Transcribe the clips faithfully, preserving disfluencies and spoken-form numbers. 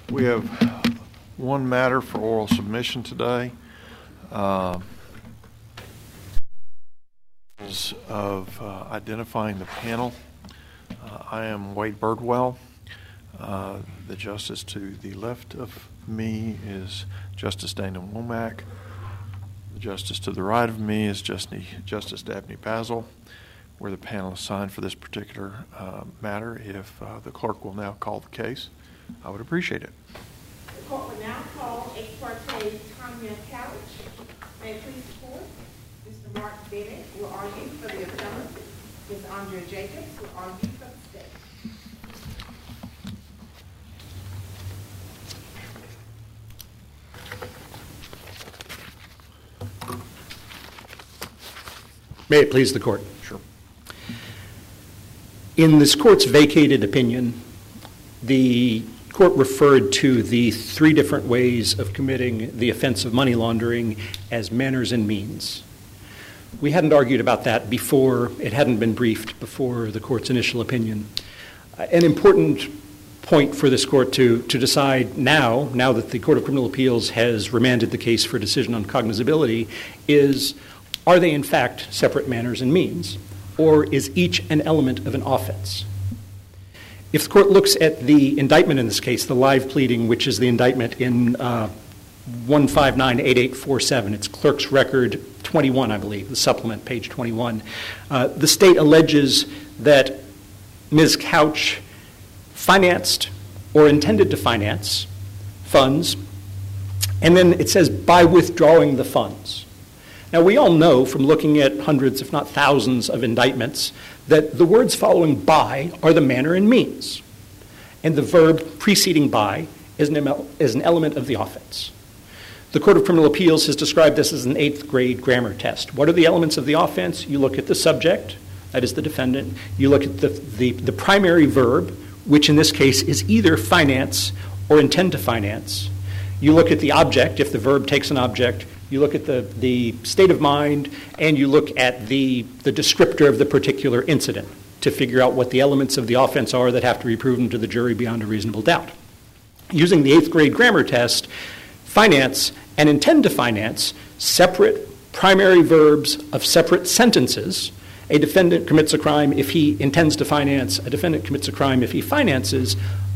We have one matter for oral submission today. Uh, of uh, identifying the panel. Uh, I am Wade Birdwell. Uh, the justice to the left of me is Justice Dana Womack. The justice to the right of me is Justice, Justice Dabney Basil. We're the panel assigned for this particular uh, matter. If uh, the clerk will now call the case, I would appreciate it. The court will now call ex parte Tanya Couch. May it please the court. Mister Mark Bennett will argue for the appellant. Miz Andrea Jacobs will argue for the state. May it please the court. Sure. In this court's vacated opinion, the court referred to the three different ways of committing the offense of money laundering as manners and means. We hadn't argued about that before. It hadn't been briefed before the court's initial opinion. Uh, an important point for this court to, to decide now, now that the Court of Criminal Appeals has remanded the case for decision on cognizability, is are they in fact separate manners and means, or is each an element of an offense? If the court looks at the indictment in this case, the live pleading, which is the indictment in uh, one five nine eight eight four seven, it's clerk's record twenty-one, I believe, the supplement, page twenty-one, uh, the state alleges that Miz Couch financed or intended to finance funds, and then it says by withdrawing the funds. Now, we all know from looking at hundreds, if not thousands, of indictments that the words following by are the manner and means, and the verb preceding by is an, is an element of the offense. The Court of Criminal Appeals has described this as an eighth grade grammar test. What are the elements of the offense? You look at the subject, that is the defendant. You look at the, the, the primary verb, which in this case is either finance or intend to finance. You look at the object, if the verb takes an object. You look at the, the state of mind, and you look at the, the descriptor of the particular incident to figure out what the elements of the offense are that have to be proven to the jury beyond a reasonable doubt. Using the eighth grade grammar test, finance and intend to finance, separate primary verbs of separate sentences. A defendant commits a crime if he intends to finance. A defendant commits a crime if he finances.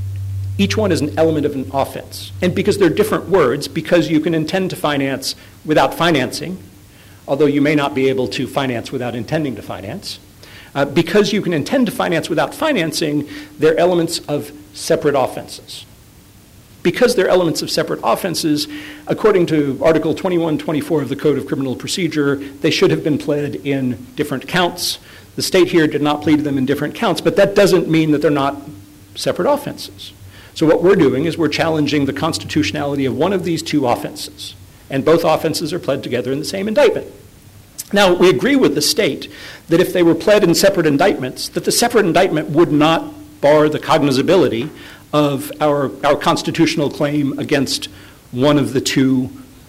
Each one is an element of an offense. And because they're different words, because you can intend to finance without financing, although you may not be able to finance without intending to finance, uh, because you can intend to finance without financing, they're elements of separate offenses. Because they're elements of separate offenses, according to Article twenty-one twenty-four of the Code of Criminal Procedure, they should have been pled in different counts. The state here did not plead them in different counts, but that doesn't mean that they're not separate offenses. So what we're doing is we're challenging the constitutionality of one of these two offenses, and both offenses are pled together in the same indictment. Now, we agree with the state that if they were pled in separate indictments, that the separate indictment would not bar the cognizability of our, our constitutional claim against one of the two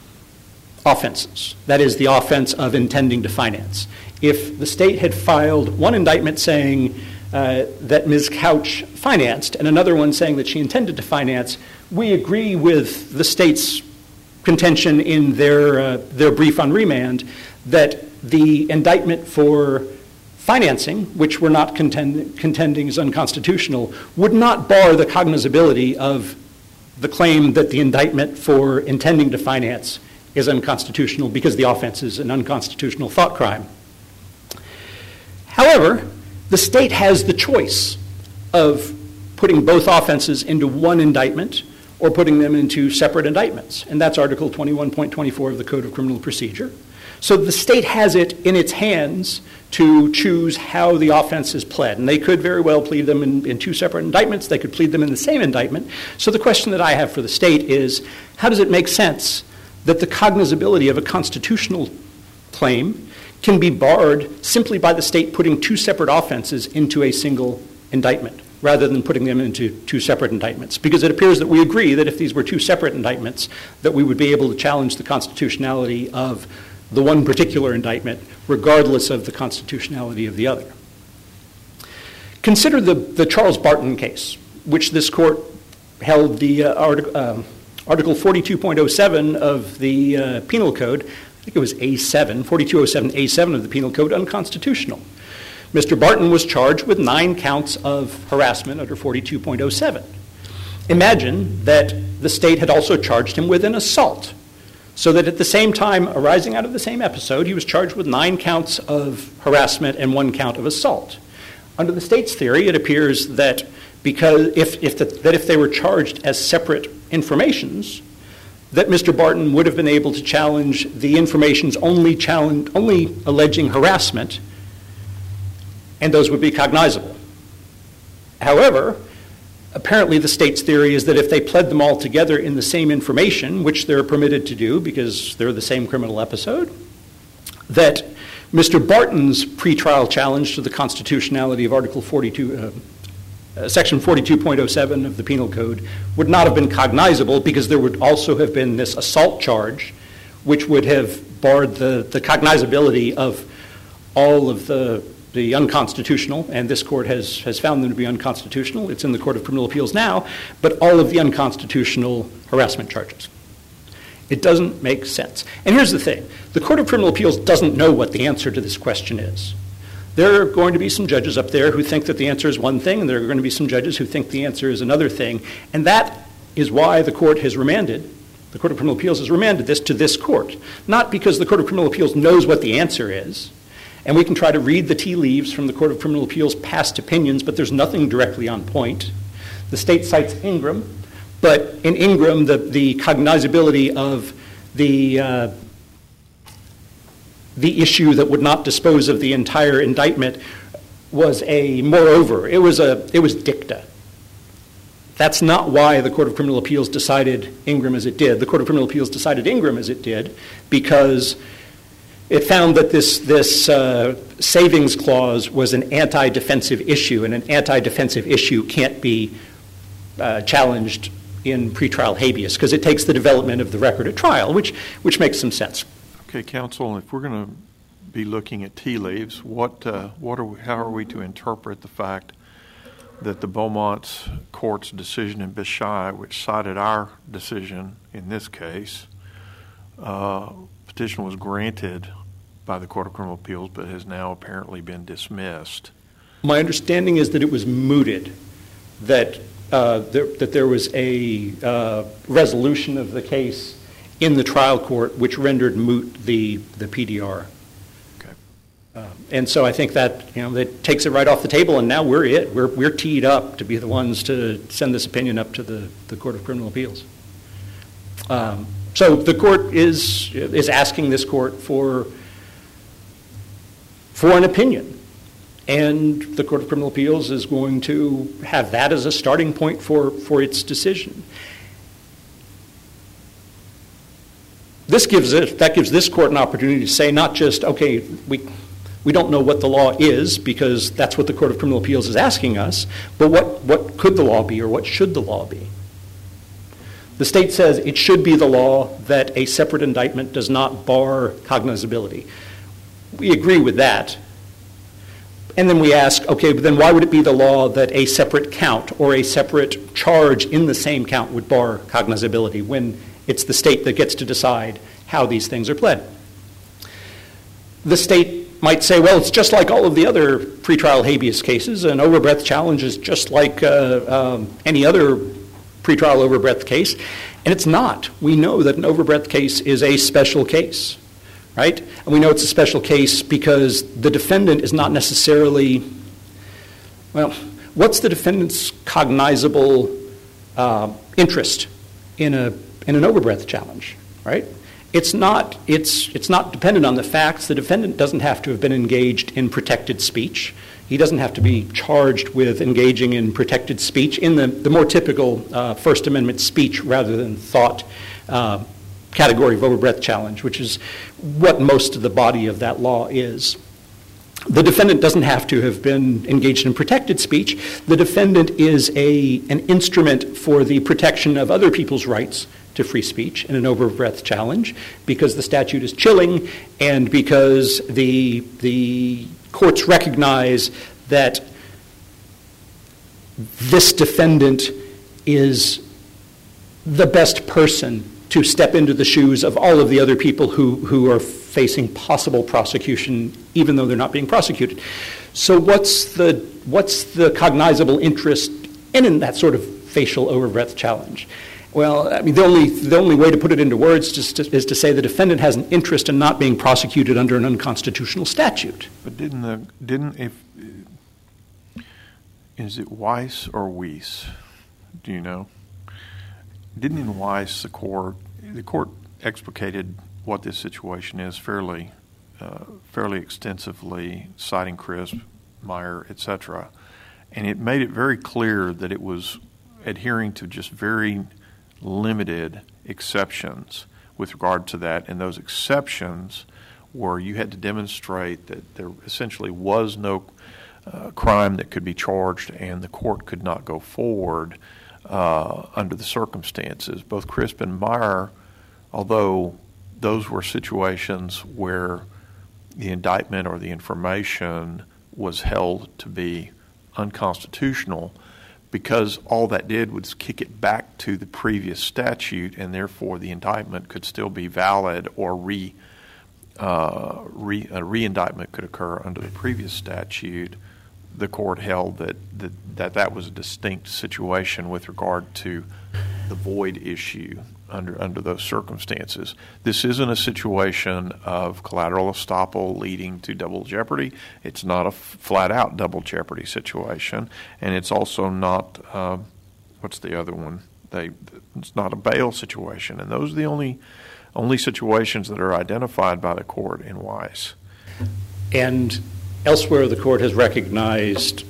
offenses, that is, the offense of intending to finance. If the state had filed one indictment saying uh, that Miz Couch financed and another one saying that she intended to finance, we agree with the state's contention in their, uh, their brief on remand that the indictment for financing, which we're not contend- contending is unconstitutional, would not bar the cognizability of the claim that the indictment for intending to finance is unconstitutional because the offense is an unconstitutional thought crime. However, the state has the choice of putting both offenses into one indictment or putting them into separate indictments, and that's Article twenty-one point twenty-four of the Code of Criminal Procedure. So the state has it in its hands to choose how the offense is pled. And they could very well plead them in, in two separate indictments. They could plead them in the same indictment. So the question that I have for the state is, how does it make sense that the cognizability of a constitutional claim can be barred simply by the state putting two separate offenses into a single indictment, rather than putting them into two separate indictments? Because it appears that we agree that if these were two separate indictments, that we would be able to challenge the constitutionality of the one particular indictment, regardless of the constitutionality of the other. Consider the, the Charles Barton case, which this court held the uh, artic- um, Article forty-two point oh seven of the uh, Penal Code, I think it was A seven, forty-two oh seven A seven of the Penal Code, unconstitutional. Mister Barton was charged with nine counts of harassment under forty-two point oh seven. Imagine that the state had also charged him with an assault, so that at the same time, arising out of the same episode, he was charged with nine counts of harassment and one count of assault. Under the state's theory, it appears that because if, if the, that if they were charged as separate informations, that Mister Barton would have been able to challenge the informations only challenge, only alleging harassment, and those would be cognizable. However, apparently the state's theory is that if they pled them all together in the same information, which they're permitted to do because they're the same criminal episode, that Mister Barton's pretrial challenge to the constitutionality of Article forty-two, uh, uh, Section forty-two point oh seven of the Penal Code would not have been cognizable because there would also have been this assault charge, which would have barred the, the cognizability of all of the the unconstitutional, and this court has, has found them to be unconstitutional. It's in the Court of Criminal Appeals now, but all of the unconstitutional harassment charges. It doesn't make sense. And here's the thing. The Court of Criminal Appeals doesn't know what the answer to this question is. There are going to be some judges up there who think that the answer is one thing, and there are going to be some judges who think the answer is another thing, and that is why the court has remanded, the Court of Criminal Appeals has remanded this to this court, not because the Court of Criminal Appeals knows what the answer is, and we can try to read the tea leaves from the Court of Criminal Appeals' past opinions, but there's nothing directly on point. The state cites Ingram, but in Ingram, the, the cognizability of the, uh, the issue that would not dispose of the entire indictment was a moreover. It was, a, it was dicta. That's not why the Court of Criminal Appeals decided Ingram as it did. The Court of Criminal Appeals decided Ingram as it did because it found that this, this uh, savings clause was an anti-defensive issue, and an anti-defensive issue can't be uh, challenged in pretrial habeas because it takes the development of the record at trial, which, which makes some sense. Okay, counsel, if we're going to be looking at tea leaves, what, uh, what are we, how are we to interpret the fact that the Beaumont court's decision in Bishai, which cited our decision in this case, uh, petition was granted by the Court of Criminal Appeals but has now apparently been dismissed? My understanding is that it was mooted, that uh, there, that there was a uh, resolution of the case in the trial court which rendered moot the, the P D R. Okay. Uh, and so I think that, you know, that takes it right off the table, and now we're it. We're, we're teed up to be the ones to send this opinion up to the, the Court of Criminal Appeals. Um, So the court is is asking this court for for an opinion, and the Court of Criminal Appeals is going to have that as a starting point for, for its decision. This gives it that gives this court an opportunity to say not just, okay, we we don't know what the law is because that's what the Court of Criminal Appeals is asking us, but what, what could the law be or what should the law be? The state says it should be the law that a separate indictment does not bar cognizability. We agree with that. And then we ask, okay, but then why would it be the law that a separate count or a separate charge in the same count would bar cognizability when it's the state that gets to decide how these things are pled? The state might say, well, it's just like all of the other pretrial habeas cases. An overbreadth challenge is just like uh, um, any other pretrial overbreadth case, and it's not. We know that an overbreadth case is a special case, right? And we know it's a special case because the defendant is not necessarily, well, what's the defendant's cognizable uh, interest in a in an overbreadth challenge, right? It's not, it's, it's not dependent on the facts. The defendant doesn't have to have been engaged in protected speech. He doesn't have to be charged with engaging in protected speech in the, the more typical uh, First Amendment speech rather than thought uh, category of overbreadth challenge, which is what most of the body of that law is. The defendant doesn't have to have been engaged in protected speech. The defendant is a, an instrument for the protection of other people's rights to free speech in an overbreadth challenge because the statute is chilling and because the, the courts recognize that this defendant is the best person to step into the shoes of all of the other people who, who are facing possible prosecution, even though they're not being prosecuted. So what's the, what's the cognizable interest in, in that sort of facial overbreadth challenge? Well, I mean, the only, the only way to put it into words just to, is to say the defendant has an interest in not being prosecuted under an unconstitutional statute. But didn't the, didn't, if, is it Weiss or Weiss? Do you know? Didn't in Weiss the court, the court explicated what this situation is fairly, uh, fairly extensively, citing Crisp, Meyer, et cetera, and it made it very clear that it was adhering to just very limited exceptions with regard to that, and those exceptions were you had to demonstrate that there essentially was no uh, crime that could be charged, and the court could not go forward uh, under the circumstances. Both Crisp and Meyer, although those were situations where the indictment or the information was held to be unconstitutional, because all that did was kick it back to the previous statute, and therefore the indictment could still be valid, or re, uh, re, a re-indictment could occur under the previous statute. The court held that, that that that was a distinct situation with regard to the void issue under under those circumstances. This isn't a situation of collateral estoppel leading to double jeopardy. It's not a f- flat-out double jeopardy situation, and it's also not uh, what's the other one? They it's not a bail situation, and those are the only only situations that are identified by the court in Weiss. And elsewhere, the court has recognized.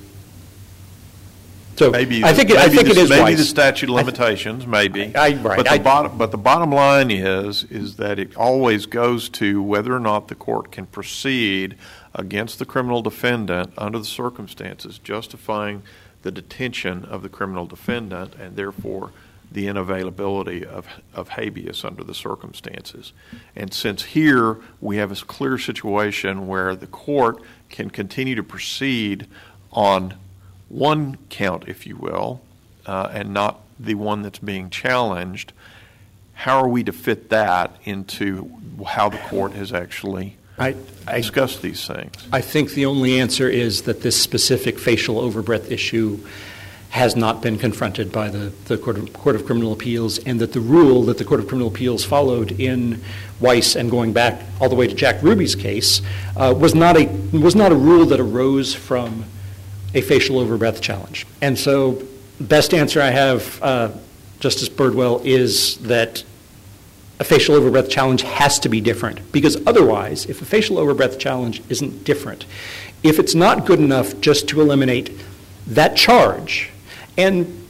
So maybe I think maybe I think the, it is maybe Weiss. the statute of limitations, maybe. I, I, right. But the I, bottom, but the bottom line is is that it always goes to whether or not the court can proceed against the criminal defendant under the circumstances justifying the detention of the criminal defendant, and therefore the unavailability of of habeas under the circumstances. And since here we have a clear situation where the court can continue to proceed on one count, if you will, uh, and not the one that's being challenged, how are we to fit that into how the court has actually I, I, discussed these things? I think the only answer is that this specific facial overbreadth issue has not been confronted by the, the Court of, Court of Criminal Appeals, and that the rule that the Court of Criminal Appeals followed in Weiss and going back all the way to Jack Ruby's case uh, was not a was not a rule that arose from a facial overbreadth challenge. And so the best answer I have, uh, Justice Birdwell, is that a facial overbreadth challenge has to be different, because otherwise, if a facial overbreadth challenge isn't different, if it's not good enough just to eliminate that charge, and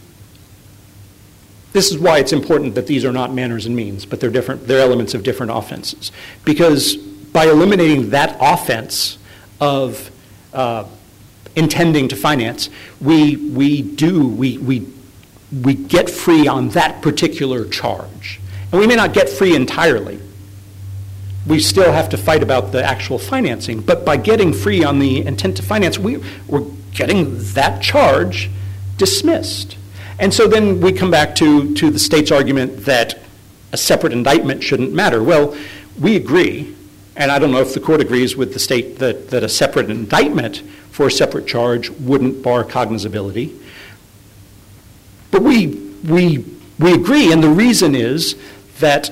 this is why it's important that these are not manners and means, but they're different, they're elements of different offenses, because by eliminating that offense of uh, intending to finance, we we do we we we get free on that particular charge, and we may not get free entirely. We still have to fight about the actual financing, but by getting free on the intent to finance, we we're getting that charge dismissed. And so then we come back to to the state's argument that a separate indictment shouldn't matter. Well, we agree, and I don't know if the court agrees with the state that that a separate indictment for a separate charge wouldn't bar cognizability. But we, we, we agree, and the reason is that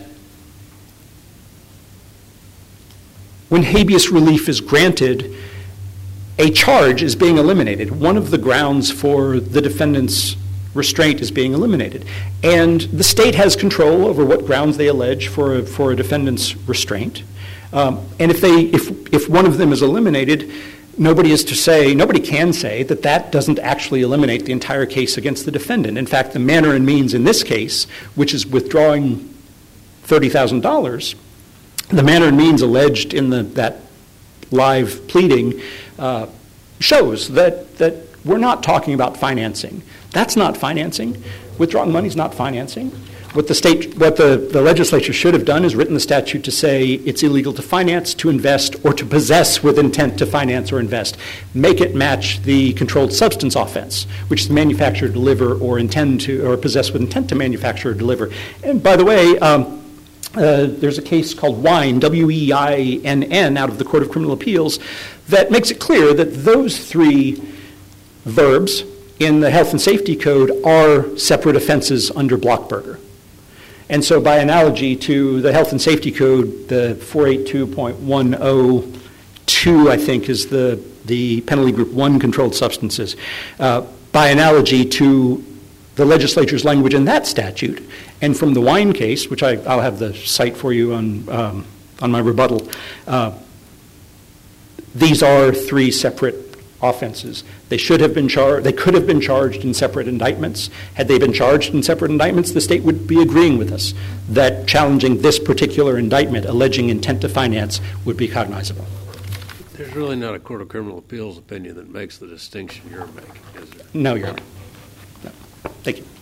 when habeas relief is granted, a charge is being eliminated. One of the grounds for the defendant's restraint is being eliminated. And the state has control over what grounds they allege for a, for a defendant's restraint. Um, and if they, if, if one of them is eliminated, Nobody is to say, nobody can say that that doesn't actually eliminate the entire case against the defendant. In fact, the manner and means in this case, which is withdrawing thirty thousand dollars, the manner and means alleged in the, that live pleading uh, shows that, that we're not talking about financing. That's not financing. Withdrawing money is not financing. what the state, what the, the legislature should have done is written the statute to say it's illegal to finance, to invest, or to possess with intent to finance or invest. Make it match the controlled substance offense, which is manufacture, deliver, or intend to, or possess with intent to manufacture or deliver. And by the way, um, uh, there's a case called Wine, W E I N N, out of the Court of Criminal Appeals, that makes it clear that those three verbs in the Health and Safety Code are separate offenses under Blockberger. And so by analogy to the Health and Safety Code, the four eighty-two point one oh two, I think, is the, the penalty group one controlled substances. Uh, by analogy to the legislature's language in that statute, and from the Wine case, which I, I'll have the cite for you on, um, on my rebuttal, uh, these are three separate offenses. They should have been charged, they could have been charged in separate indictments. Had they been charged in separate indictments, the state would be agreeing with us that challenging this particular indictment, alleging intent to finance, would be cognizable. There's really not a Court of Criminal Appeals opinion that makes the distinction you're making, is there? No, Your Honor. No. Thank you.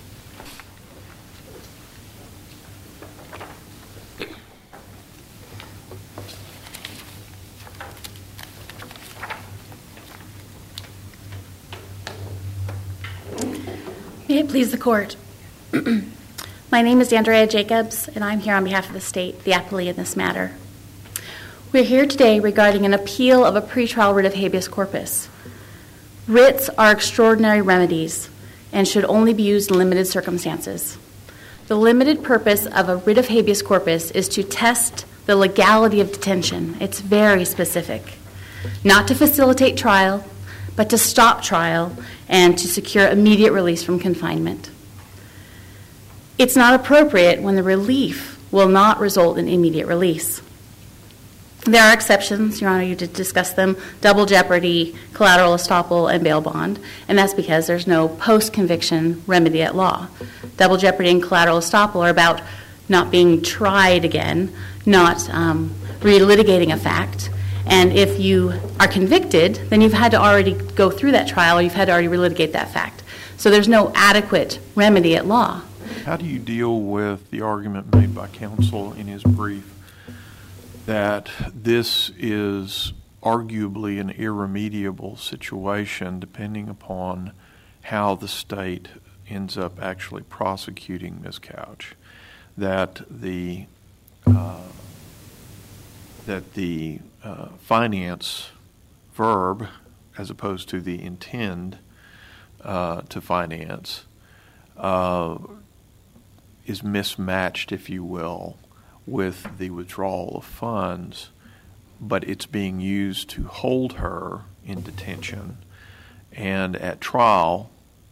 May it please the Court. My name is Andrea Jacobs, and I'm here on behalf of the state, the appellee in this matter. We're here today regarding an appeal of a pretrial writ of habeas corpus. Writs are extraordinary remedies and should only be used in limited circumstances. The limited purpose of a writ of habeas corpus is to test the legality of detention. It's very specific. Not to facilitate trial, but to stop trial and to secure immediate release from confinement. It's not appropriate when the relief will not result in immediate release. There are exceptions, Your Honor, you did discuss them, double jeopardy, collateral estoppel, and bail bond, and that's because there's no post-conviction remedy at law. Double jeopardy and collateral estoppel are about not being tried again, not um, relitigating a fact. And if you are convicted, then you've had to already go through that trial or you've had to already relitigate that fact. So there's no adequate remedy at law. How do you deal with the argument made by counsel in his brief that this is arguably an irremediable situation depending upon how the state ends up actually prosecuting Miz Couch? That the uh, that the uh, finance verb, as opposed to the intend uh, to finance, uh, is mismatched, if you will, with the withdrawal of funds, but it's being used to hold her in detention. And at trial,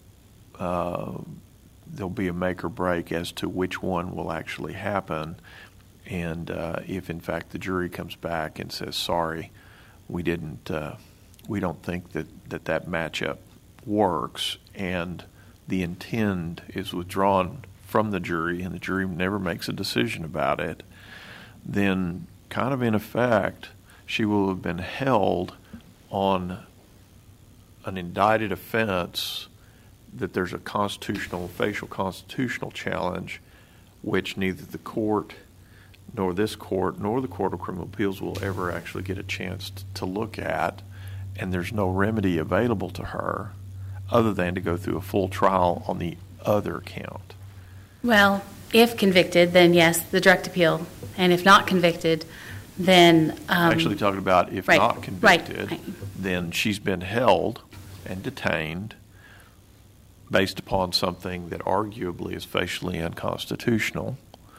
uh, there'll be a make or break as to which one will actually happen. And uh, if, in fact, the jury comes back and says, sorry, we didn't, uh, we don't think that, that that matchup works, and the intend is withdrawn from the jury and the jury never makes a decision about it, then kind of in effect, she will have been held on an indicted offense that there's a constitutional, facial constitutional challenge, which neither the court nor this court nor the Court of Criminal Appeals will ever actually get a chance t- to look at, and there's no remedy available to her other than to go through a full trial on the other count. Well, if convicted, then yes, the direct appeal. And if not convicted, then... Um, Actually talking about if right, not convicted, right. then she's been held and detained based upon something that arguably is facially unconstitutional.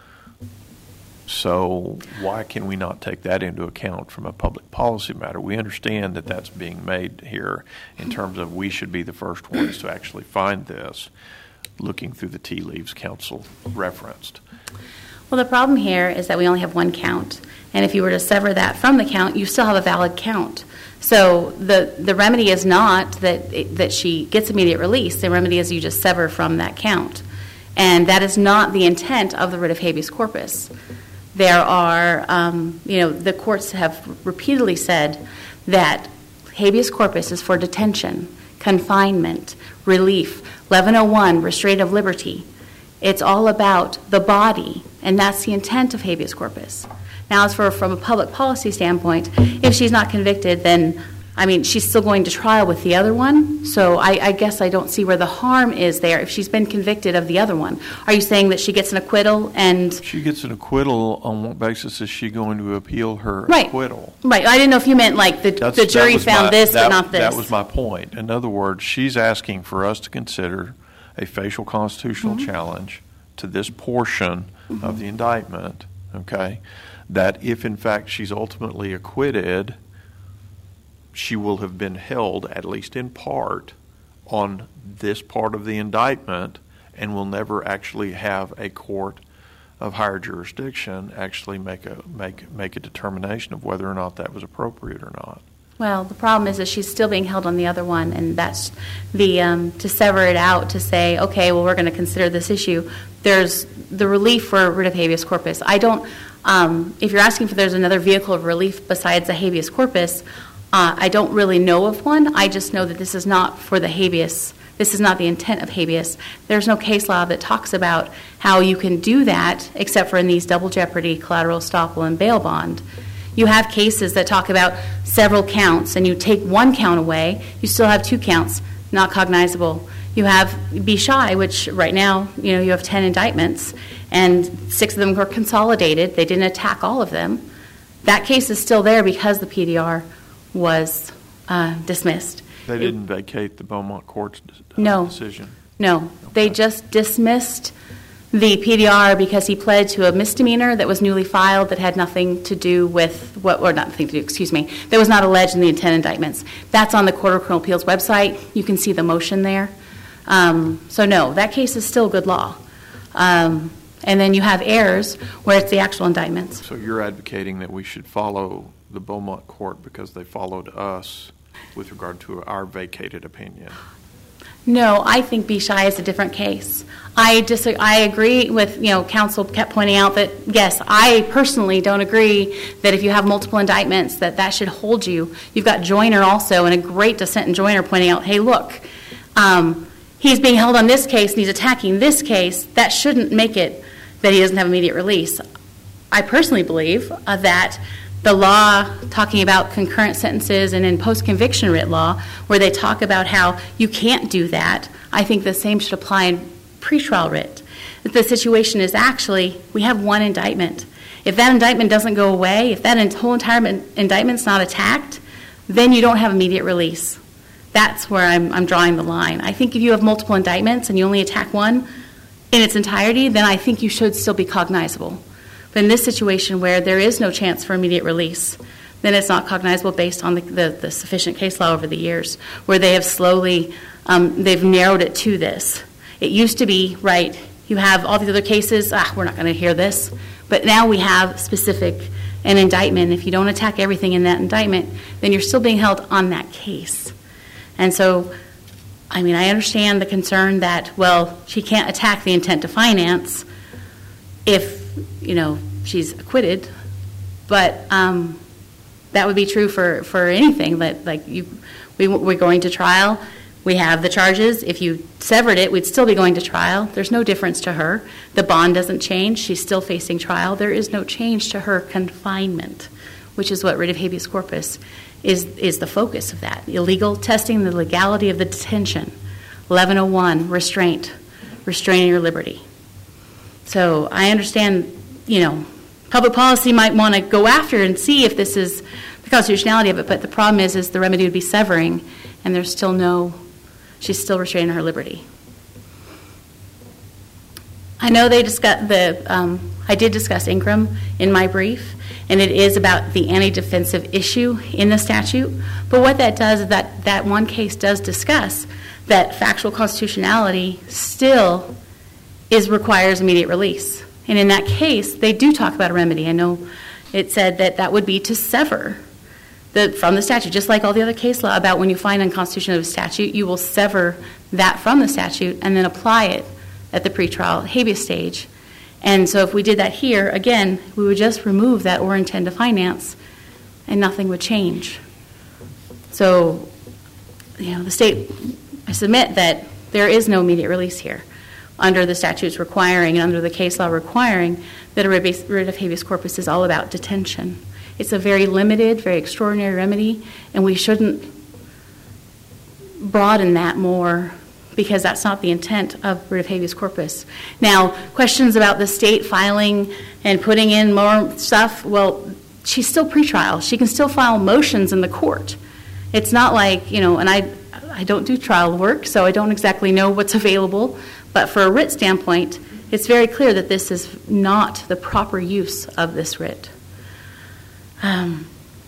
So why can we not take that into account from a public policy matter? We understand that that's being made here in terms of we should be the first ones to actually find this, looking through the tea leaves counsel referenced. Well, the problem here is that we only have one count. And if you were to sever that from the count, you still have a valid count. So the, the remedy is not that it, that she gets immediate release. The remedy is you just sever from that count. And that is not the intent of the writ of habeas corpus. There are, um, you know, the courts have repeatedly said that habeas corpus is for detention, confinement, relief, eleven oh one, restraint of liberty. It's all about the body, and that's the intent of habeas corpus. Now, as for from a public policy standpoint, if she's not convicted, then, I mean, she's still going to trial with the other one, so I, I guess I don't see where the harm is there if she's been convicted of the other one. Are you saying that she gets an acquittal and... She gets an acquittal, on what basis is she going to appeal her right. acquittal? Right. I didn't know if you meant like the, That's, the jury found my, this that, but not this. That was my point. In other words, she's asking for us to consider a facial constitutional mm-hmm. challenge to this portion mm-hmm. of the indictment, okay, that if in fact she's ultimately acquitted, she will have been held, at least in part, on this part of the indictment and will never actually have a court of higher jurisdiction actually make a make make a determination of whether or not that was appropriate or not. Well, the problem is that she's still being held on the other one, and that's the um, to sever it out to say, okay, well, we're going to consider this issue. There's the relief for writ of habeas corpus. I don't. Um, if you're asking if there's another vehicle of relief besides the habeas corpus. Uh, I don't really know of one. I just know that this is not for the habeas. This is not the intent of habeas. There's no case law that talks about how you can do that except for in these double jeopardy, collateral estoppel, and bail bond. You have cases that talk about several counts, and you take one count away, you still have two counts, not cognizable. You have Be Shy, which right now, you know, you have ten indictments, and six of them were consolidated. They didn't attack all of them. That case is still there because the P D R was uh, dismissed. They didn't it, vacate the Beaumont Court's uh, no, decision? No. Okay. They just dismissed the P D R because he pled to a misdemeanor that was newly filed that had nothing to do with what, or nothing to do, excuse me, that was not alleged in the intent indictments. That's on the Court of Criminal Appeals website. You can see the motion there. Um, so no, that case is still good law. Um, and then you have errors where it's the actual indictments. So you're advocating that we should follow the Beaumont Court because they followed us with regard to our vacated opinion? No, I think Be Shy is a different case. I dis- I agree with, you know, counsel kept pointing out that, yes, I personally don't agree that if you have multiple indictments that that should hold you. You've got Joyner also, and a great dissent in Joyner pointing out, hey, look, um, he's being held on this case and he's attacking this case. That shouldn't make it that he doesn't have immediate release. I personally believe uh, that the law talking about concurrent sentences and in post-conviction writ law where they talk about how you can't do that, I think the same should apply in pretrial writ. The situation is actually we have one indictment. If that indictment doesn't go away, if that whole entire indictment's not attacked, then you don't have immediate release. That's where I'm, I'm drawing the line. I think if you have multiple indictments and you only attack one in its entirety, then I think you should still be cognizable. But in this situation where there is no chance for immediate release, then it's not cognizable based on the, the, the sufficient case law over the years, where they have slowly, um, they've narrowed it to this. It used to be, right, you have all these other cases, ah, we're not going to hear this. But now we have specific, an indictment. If you don't attack everything in that indictment, then you're still being held on that case. And so, I mean, I understand the concern that, well, she can't attack the intent to finance if, you know, she's acquitted, but um, that would be true for, for anything. That like you, we, we're going to trial. We have the charges. If you severed it, we'd still be going to trial. There's no difference to her. The bond doesn't change. She's still facing trial. There is no change to her confinement, which is what writ of habeas corpus is, is the focus of that. Illegal testing the legality of the detention. eleven oh one, restraint, restraining your liberty. So I understand, you know, public policy might want to go after and see if this is the constitutionality of it, but the problem is, is the remedy would be severing, and there's still no, she's still restraining her liberty. I know they discuss the, um, I did discuss Ingram in my brief, and it is about the anti-defensive issue in the statute, but what that does is that that one case does discuss that factual constitutionality still is requires immediate release. And in that case, they do talk about a remedy. I know it said that that would be to sever the, from the statute, just like all the other case law about when you find unconstitutional of a statute, you will sever that from the statute and then apply it at the pretrial habeas stage. And so if we did that here, again, we would just remove that or intend to finance and nothing would change. So, you know, the state, I submit that there is no immediate release here. under the statutes requiring and under the case law requiring that a writ of habeas corpus is all about detention. It's a very limited, very extraordinary remedy, and we shouldn't broaden that more because that's not the intent of writ of habeas corpus. Now, questions about the state filing and putting in more stuff, well, she's still pretrial. She can still file motions in the court. It's not like, you know, and I, I don't do trial work, so I don't exactly know what's available, but for a writ standpoint, it's very clear that this is not the proper use of this writ. Um,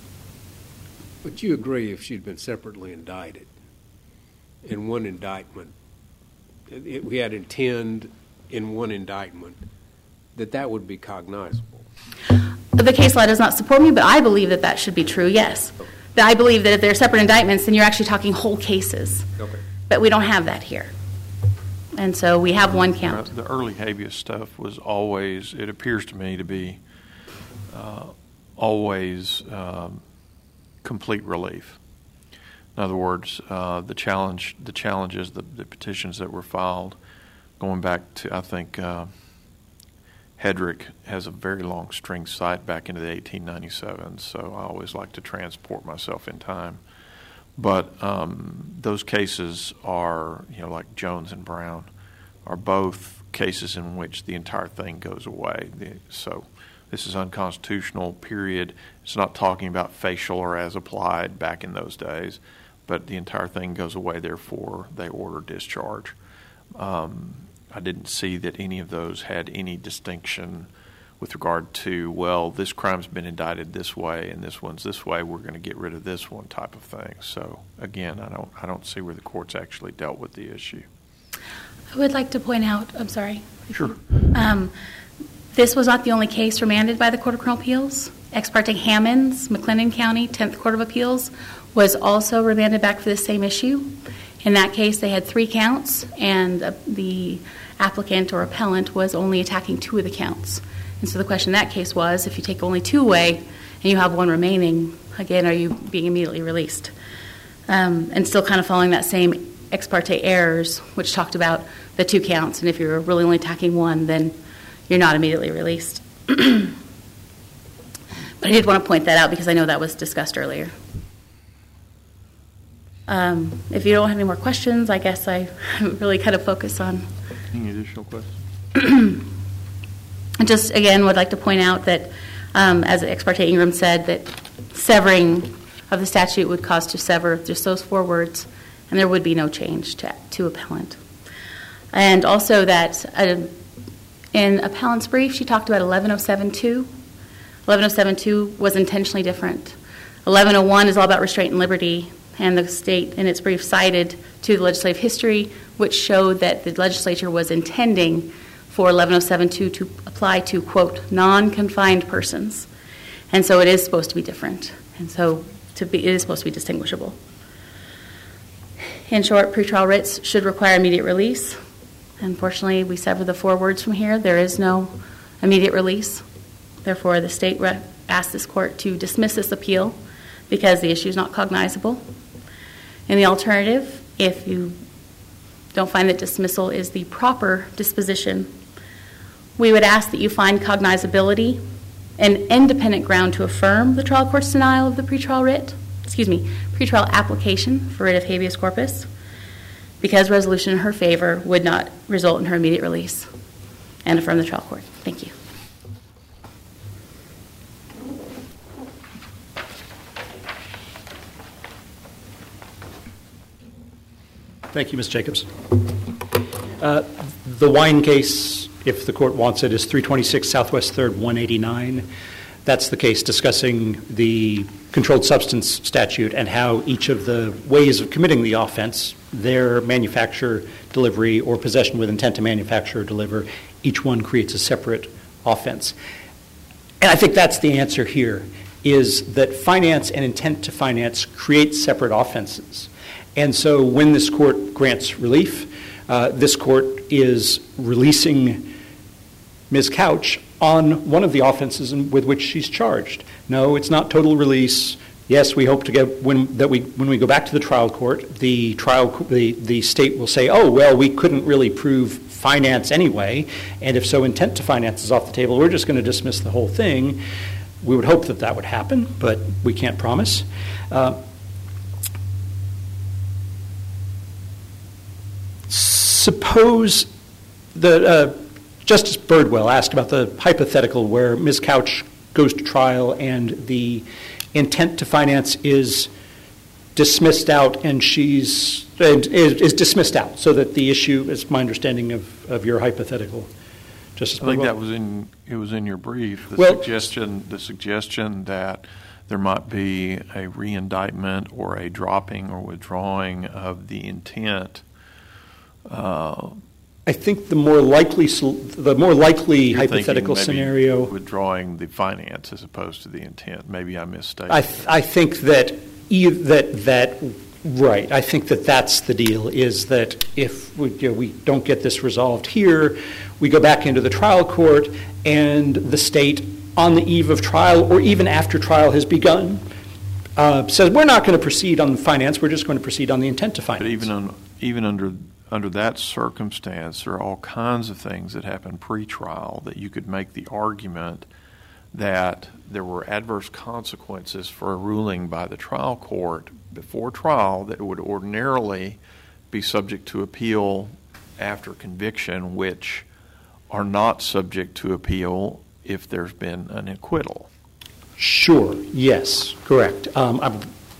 But you agree if she'd been separately indicted in one indictment, it, it, we had intend in one indictment, that that would be cognizable? The case law does not support me, but I believe that that should be true, yes. But I believe that if they're separate indictments, then you're actually talking whole cases. Okay. But we don't have that here. And so we have one count. The early habeas stuff was always, it appears to me to be uh, always um, complete relief. In other words, uh, the challenge, the challenges, the, the petitions that were filed, going back to, I think, uh, Hedrick has a very long string cite back into the eighteen ninety-sevens, so I always like to transport myself in time. But um, those cases are, you know, like Jones and Brown, are both cases in which the entire thing goes away. The, so this is unconstitutional, period. It's not talking about facial or as applied back in those days, but the entire thing goes away, therefore they order discharge. Um, I didn't see that any of those had any distinction with regard to, well, this crime's been indicted this way and this one's this way, we're going to get rid of this one type of thing. So again, I don't I don't see where the courts actually dealt with the issue. I would like to point out, I'm sorry. Sure. Um, this was not the only case remanded by the Court of Criminal Appeals. Ex parte Hammonds, McLennan County, tenth Court of Appeals, was also remanded back for the same issue. In that case, they had three counts, and uh, the applicant or appellant was only attacking two of the counts. And so the question in that case was, if you take only two away and you have one remaining, again, are you being immediately released? Um, and still kind of following that same ex parte errors, which talked about the two counts, and if you're really only attacking one, then you're not immediately released. But I did want to point that out because I know that was discussed earlier. Um, if you don't have any more questions, I guess I really kind of focus on. Any additional questions? I just, again, would like to point out that, um, as Ex parte Ingram said, that severing of the statute would cause to sever just those four words, and there would be no change to, to appellant. And also that uh, in appellant's brief, she talked about eleven oh seven two. eleven oh seven two was intentionally different. eleven oh one is all about restraint and liberty, and the state in its brief cited to the legislative history, which showed that the legislature was intending for eleven oh seven two to apply to, quote, non-confined persons. And so it is supposed to be different. And so to be, it is supposed to be distinguishable. In short, pretrial writs should require immediate release. Unfortunately, we sever the four words from here. There is no immediate release. Therefore, the state re- asked this court to dismiss this appeal because the issue is not cognizable. In the alternative, if you don't find that dismissal is the proper disposition, we would ask that you find cognizability an independent ground to affirm the trial court's denial of the pretrial writ, excuse me, pretrial application for writ of habeas corpus, because resolution in her favor would not result in her immediate release, and affirm the trial court. Thank you. Thank you, Miz Jacobs. Uh, the Wine case, if the court wants it, is three twenty-six Southwest third, one eighty-nine. That's the case discussing the controlled substance statute and how each of the ways of committing the offense, their manufacture, delivery, or possession with intent to manufacture or deliver, each one creates a separate offense. And I think that's the answer here, is that finance and intent to finance create separate offenses. And so when this court grants relief, uh, this court is releasing Miz Couch on one of the offenses with which she's charged. No, it's not total release. Yes, we hope to get, when, that we, when we go back to the trial court, the trial, the, the state will say, oh, well, we couldn't really prove finance anyway, and if so, intent to finance is off the table. We're just going to dismiss the whole thing. We would hope that that would happen, but we can't promise. Uh, suppose the uh, Justice Birdwell asked about the hypothetical where Miz Couch goes to trial and the intent to finance is dismissed out, and she's and is, is dismissed out, so that the issue is my understanding of, of your hypothetical. Justice I think Birdwell. that was in it was in your brief. The Well- suggestion the suggestion that there might be a reindictment or a dropping or withdrawing of the intent. Uh, I think the more likely sol- the more likely you're hypothetical thinking maybe scenario. withdrawing the finance as opposed to the intent. Maybe I misstated. I th- I think that e- that that right. I think that that's the deal. Is that if we, you know, we don't get this resolved here, we go back into the trial court, and the state, on the eve of trial or even after trial has begun, uh, says we're not going to proceed on the finance. We're just going to proceed on the intent to finance. But even on, even under under that circumstance, there are all kinds of things that happen pre-trial that you could make the argument that there were adverse consequences for a ruling by the trial court before trial that would ordinarily be subject to appeal after conviction, which are not subject to appeal if there's been an acquittal. Sure. Yes. Correct. Um, I'm,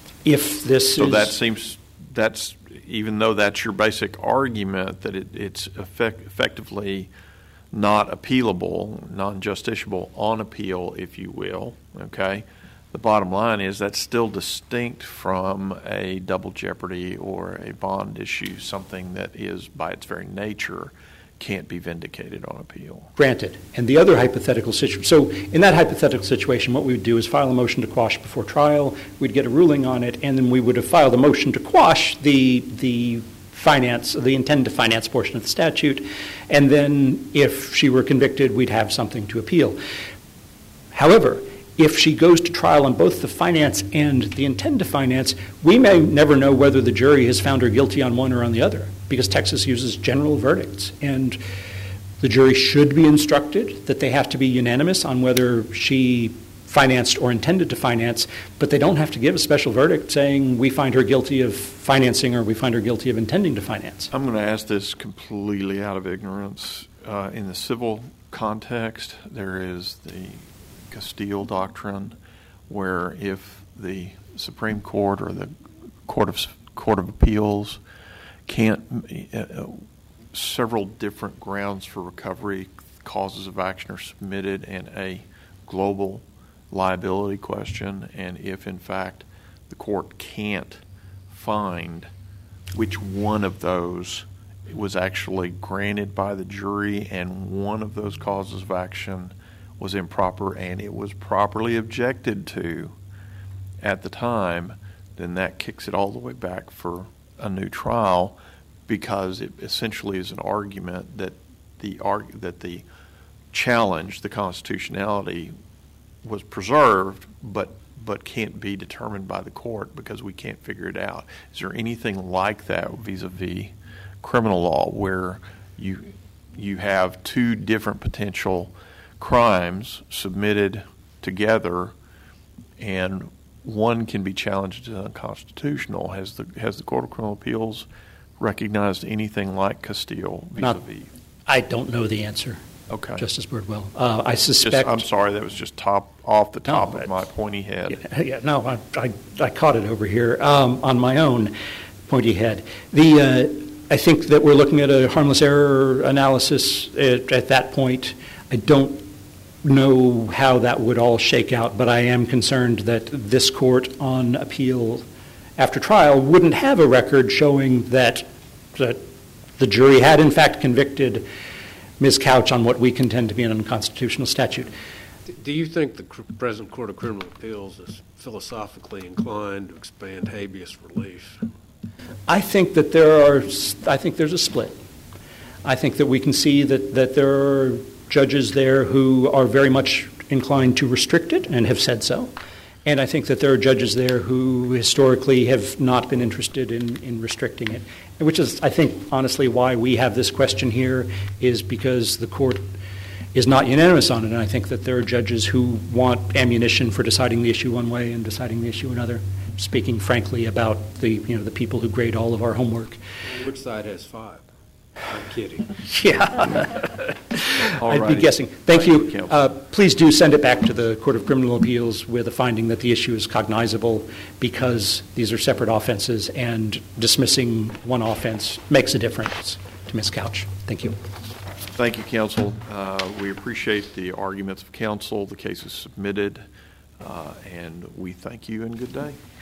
if this So is that seems that's even though that's your basic argument that it, it's effect, effectively not appealable, non-justiciable on appeal, if you will, okay? The bottom line is that's still distinct from a double jeopardy or a bond issue, something that is, by its very nature, can't be vindicated on appeal. Granted. And the other hypothetical situation, so in that hypothetical situation, what we would do is file a motion to quash before trial, we'd get a ruling on it, and then we would have filed a motion to quash the the finance, the intended to finance portion of the statute, and then if she were convicted, we'd have something to appeal. However, if she goes to trial on both the finance and the intent to finance, we may never know whether the jury has found her guilty on one or on the other, because Texas uses general verdicts. And the jury should be instructed that they have to be unanimous on whether she financed or intended to finance, but they don't have to give a special verdict saying we find her guilty of financing or we find her guilty of intending to finance. I'm going to ask this completely out of ignorance. Uh, in the civil context, there is the Castile doctrine, where if the Supreme Court or the Court of Court of Appeals can't, uh, several different grounds for recovery, causes of action are submitted, and a global liability question, and if in fact the court can't find which one of those was actually granted by the jury and one of those causes of action was improper and it was properly objected to at the time, then that kicks it all the way back for a new trial, because it essentially is an argument that the arg- that the challenge, the constitutionality, was preserved, but but can't be determined by the court because we can't figure it out. Is there anything like that vis-a-vis criminal law, where you you have two different potential crimes submitted together, and one can be challenged as unconstitutional? Has the has the Court of Criminal Appeals recognized anything like Castile vis-a-vis? Not, I don't know the answer. Okay. Justice Birdwell. Uh, I Just, suspect. I'm sorry, that was just top off the top No, of my pointy head. Yeah, yeah, no, I, I, I caught it over here um, on my own pointy head. The uh, I think that we're looking at a harmless error analysis at, at that point. I don't know how that would all shake out, but I am concerned that this court on appeal after trial wouldn't have a record showing that, that the jury had in fact convicted Miz Couch on what we contend to be an unconstitutional statute. Do you think the present Court of Criminal Appeals is philosophically inclined to expand habeas relief? I think that there are. I think there's a split. I think that we can see that, that there are judges there who are very much inclined to restrict it and have said so, And I think that there are judges there who historically have not been interested in, in restricting it, which is, I think, honestly, why we have this question here, is because the court is not unanimous on it. And I think that there are judges who want ammunition for deciding the issue one way and deciding the issue another, speaking frankly about the, you know, the people who grade all of our homework. Which side has five? I'm kidding. Yeah. All I'd be righty. guessing. Thank Thank you. you, counsel. Uh, Please do send it back to the Court of Criminal Appeals with a finding that the issue is cognizable, because these are separate offenses, and dismissing one offense makes a difference to Miz Couch. Thank you. Thank you, counsel. Uh, We appreciate the arguments of counsel. The case is submitted, uh, and we thank you and good day.